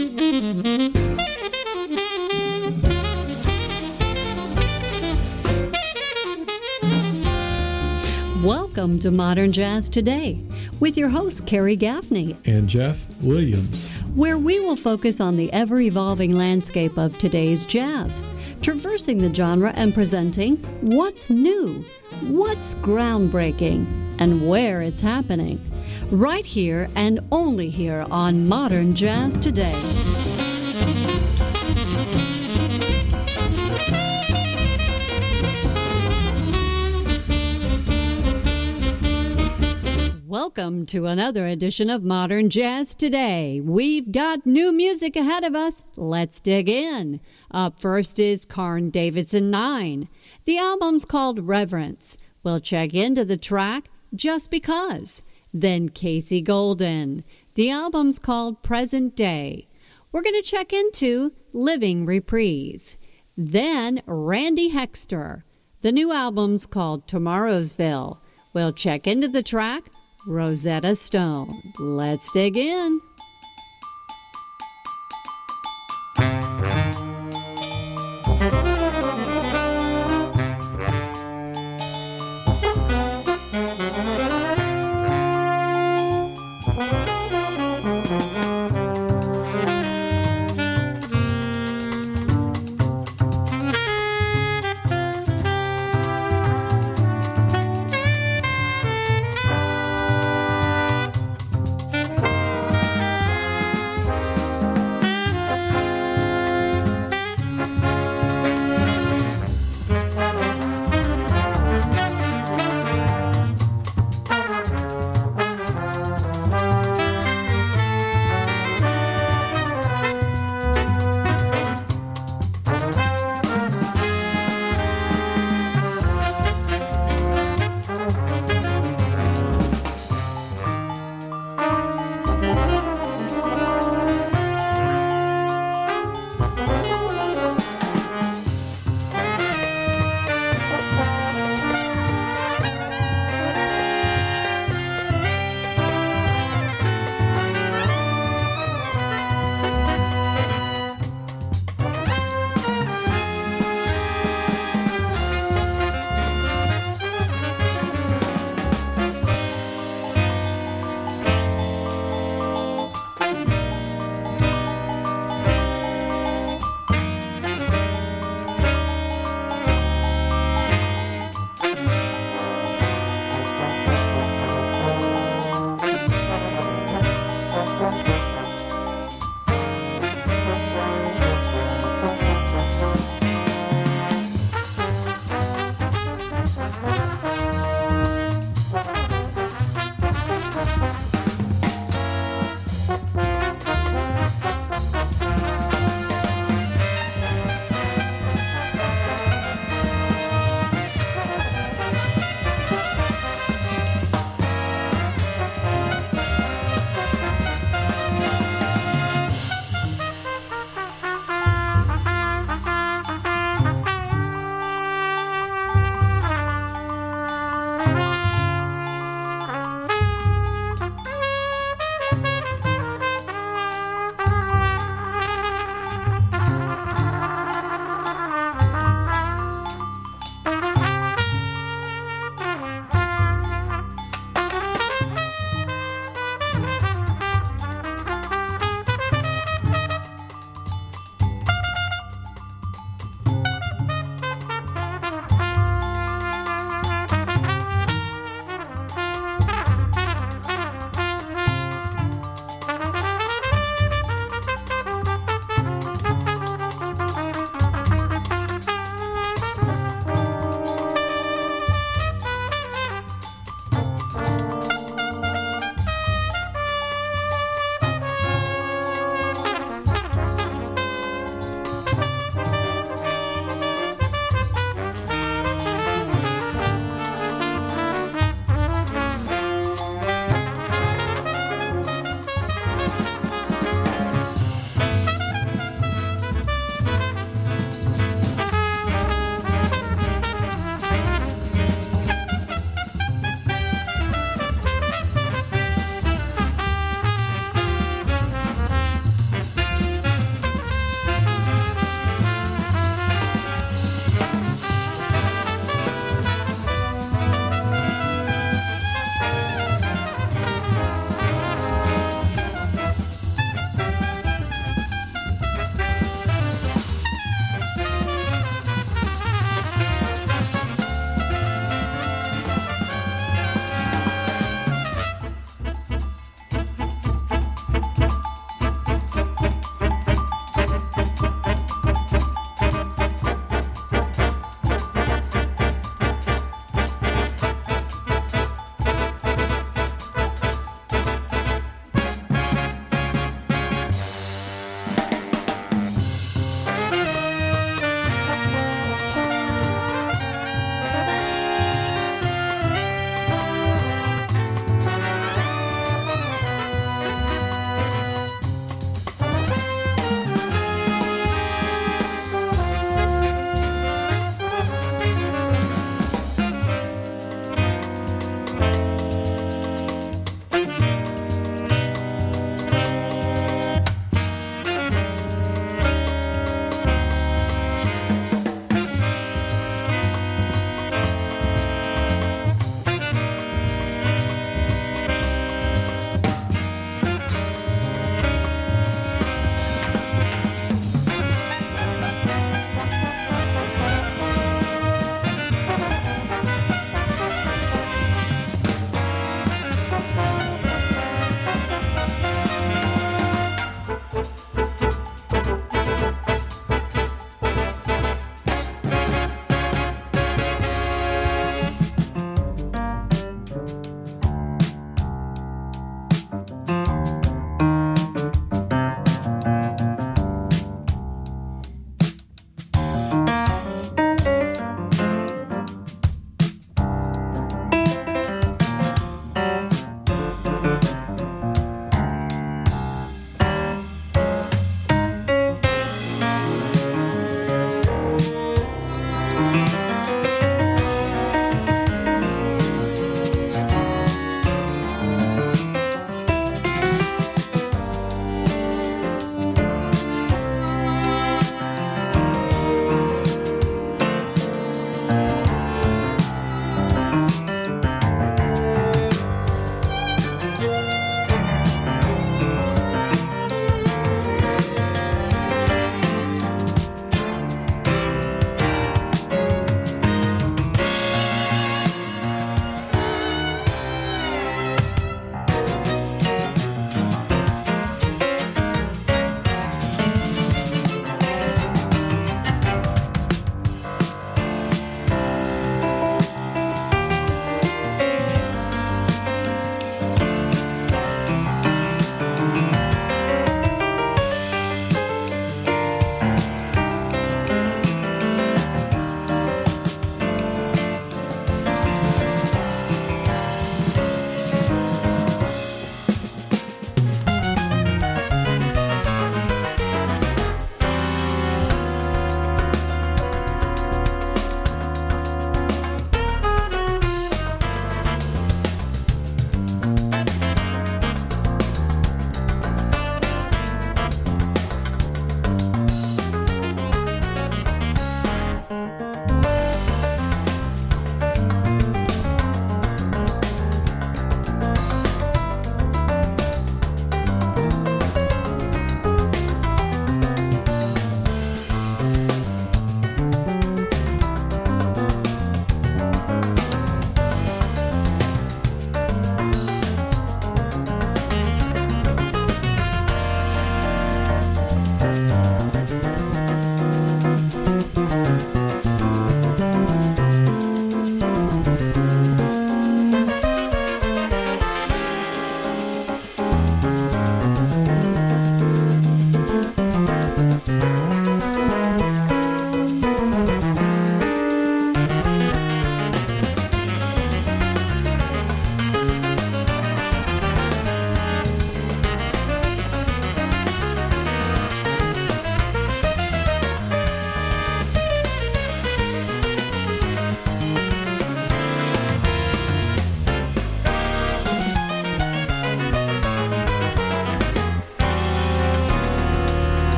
Welcome to Modern Jazz Today with your host, Carrie Gaffney and Jeff Williams, where we will focus on the ever-evolving landscape of today's jazz, traversing the genre and presenting what's new, what's groundbreaking, and where it's happening. Right here and only here on Modern Jazz Today. Welcome to another edition of Modern Jazz Today. We've got new music ahead of us. Let's dig in. Up first is Carn Davidson 9. The album's called Reverence. We'll check into the track Just Because. Then Casey Golden. The album's called Present Day. We're going to check into Living Reprise. Then Randy Hexter. The new album's called Tomorrowsville. We'll check into the track Rosetta Stone. Let's dig in.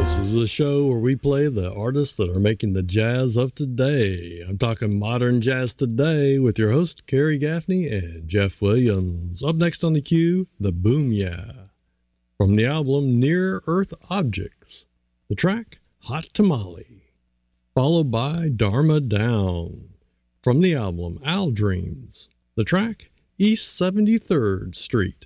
This is a show where we play the artists that are making the jazz of today. I'm talking modern jazz today with your host, Kerry Gaffney and Jeff Williams. Up next on the queue, the Boom Yeah. From the album Near Earth Objects, the track Hot Tamale. Followed by Dharma Down. From the album Owl Dreams, the track East 73rd Street.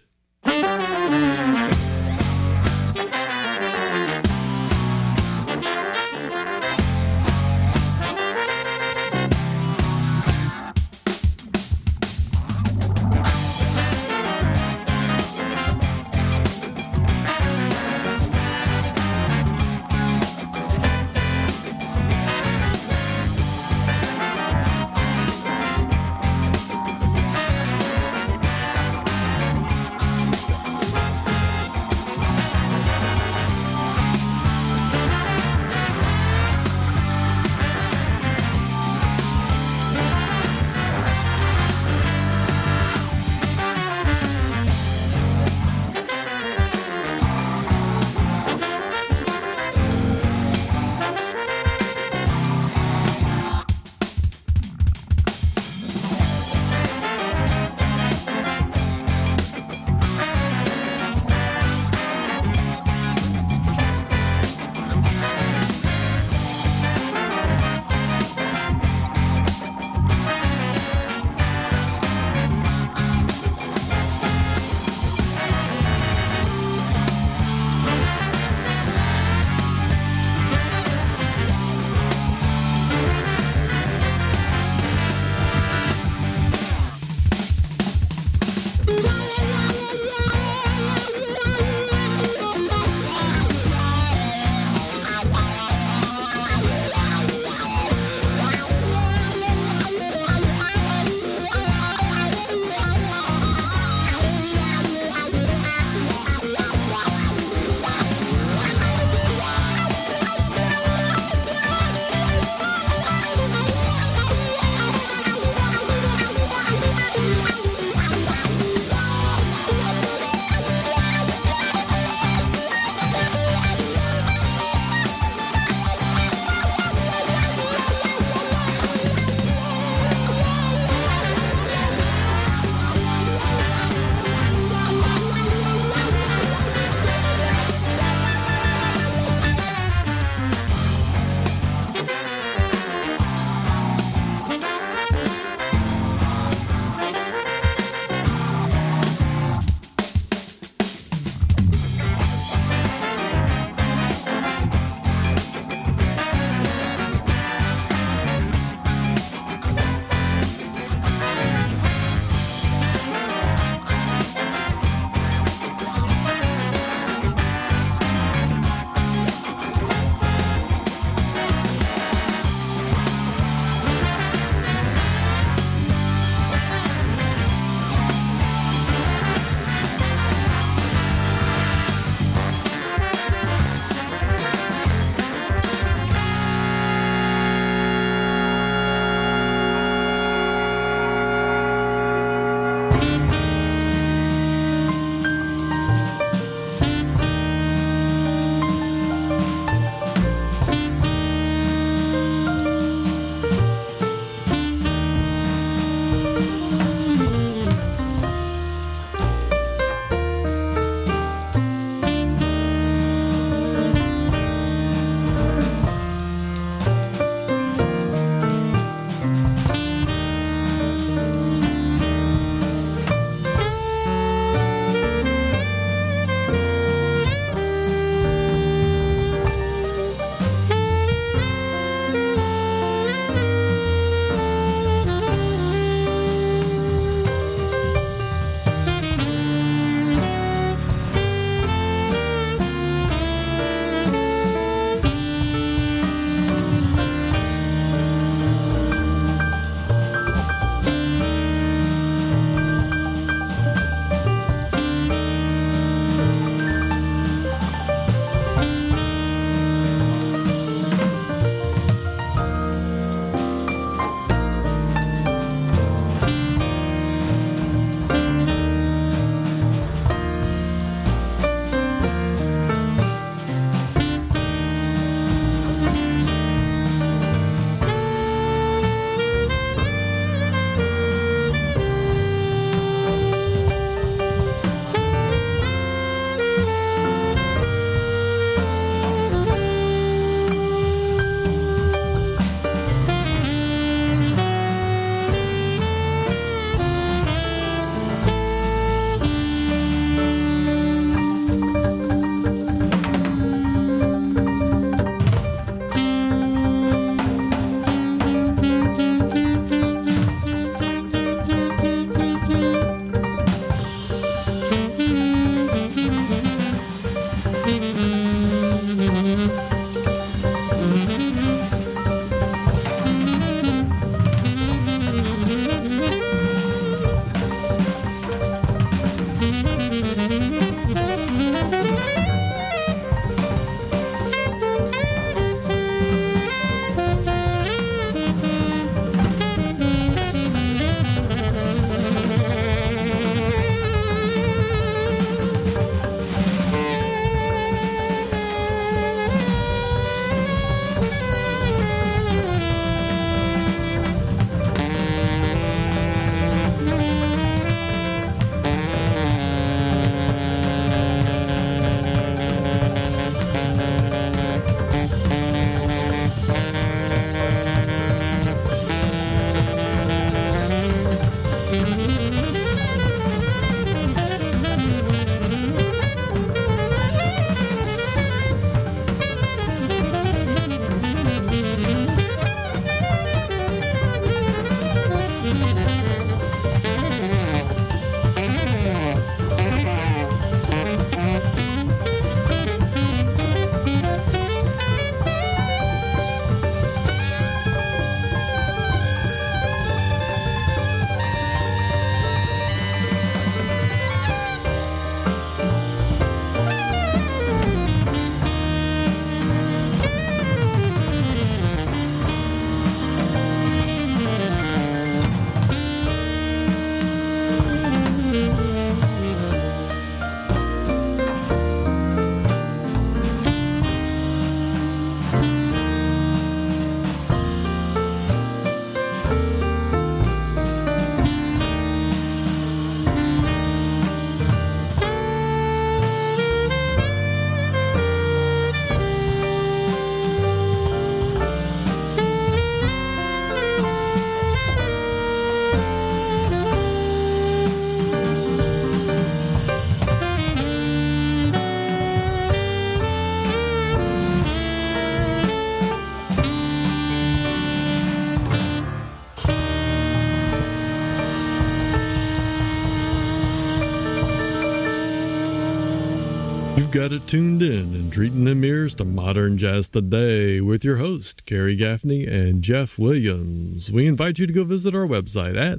got it tuned in and treating them ears to Modern Jazz Today with your host, Kerry Gaffney and Jeff Williams. We invite you to go visit our website at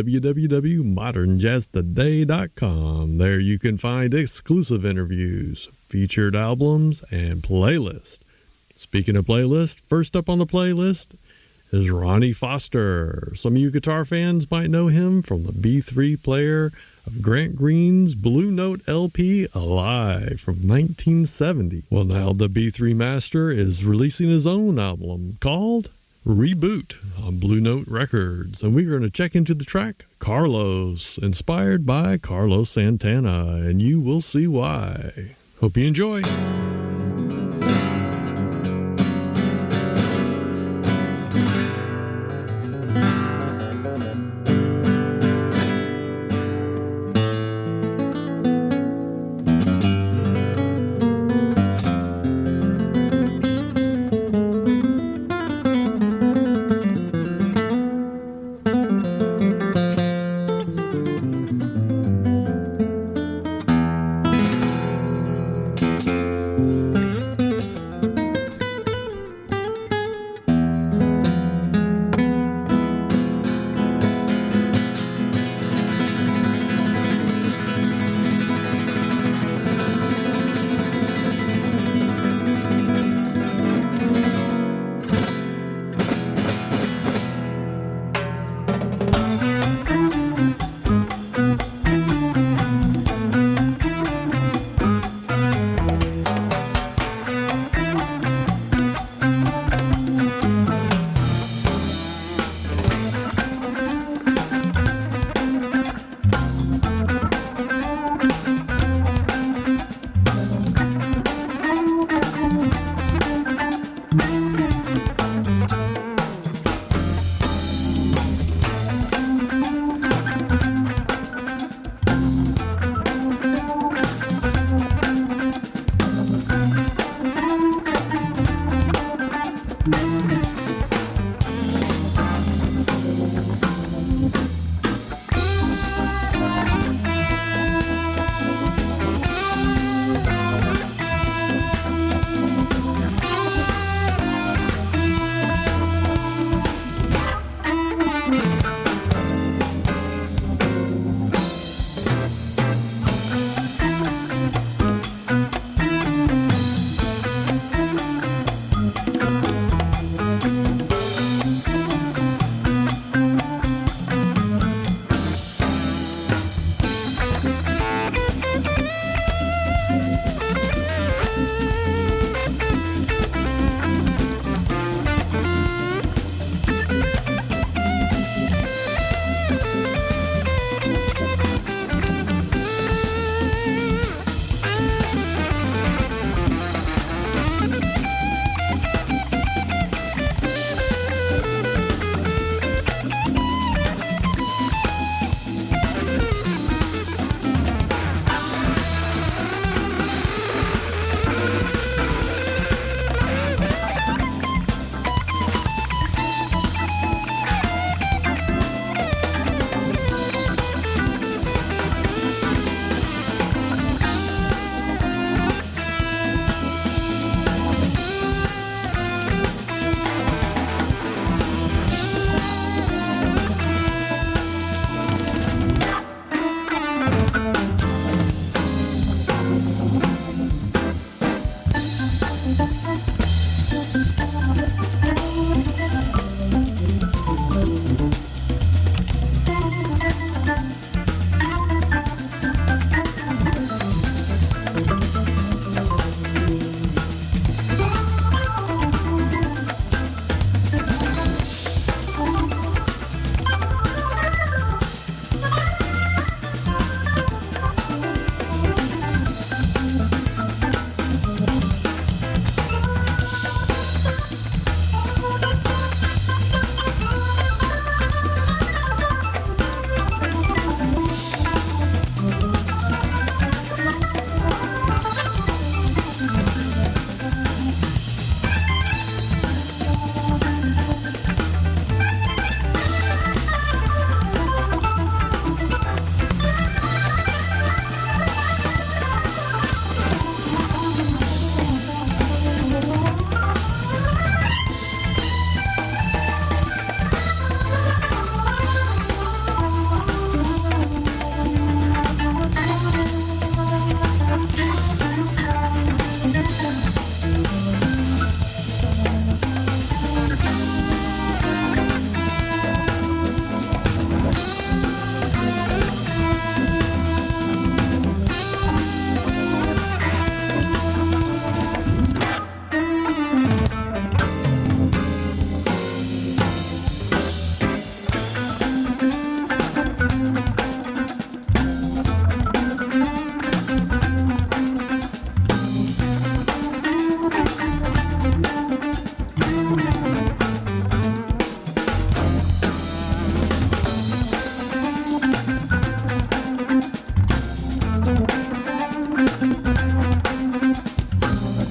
www.modernjazztoday.com. There you can find exclusive interviews, featured albums, and playlists. Speaking of playlist, first up on the playlist is Ronnie Foster. Some of you guitar fans might know him from the B3 player of Grant Green's Blue Note LP Alive from 1970. Well, now the B3 Master is releasing his own album called Reboot on Blue Note Records, and we're going to check into the track Carlos, inspired by Carlos Santana, and you will see why. Hope you enjoy.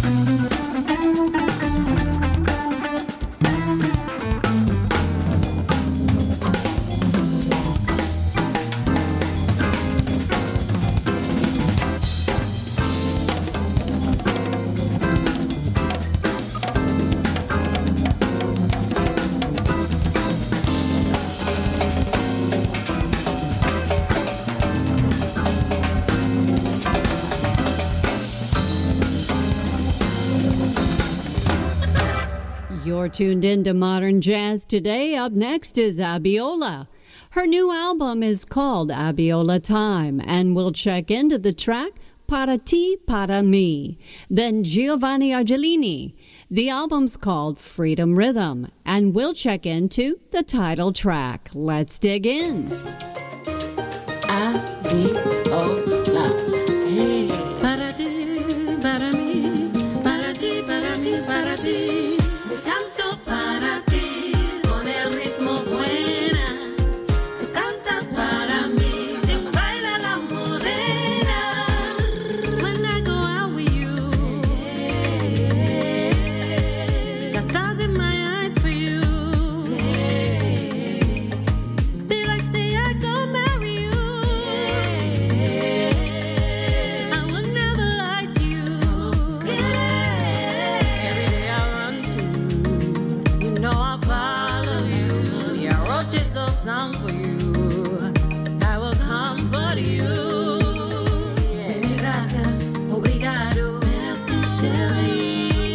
You're tuned in to Modern Jazz Today. Up next is Abiola. Her new album is called Abiola Time, and we'll check into the track Para Ti, Para Mi. Then Giovanni Argelini. The album's called Freedom Rhythm, and we'll check into the title track. Let's dig in. Abiola.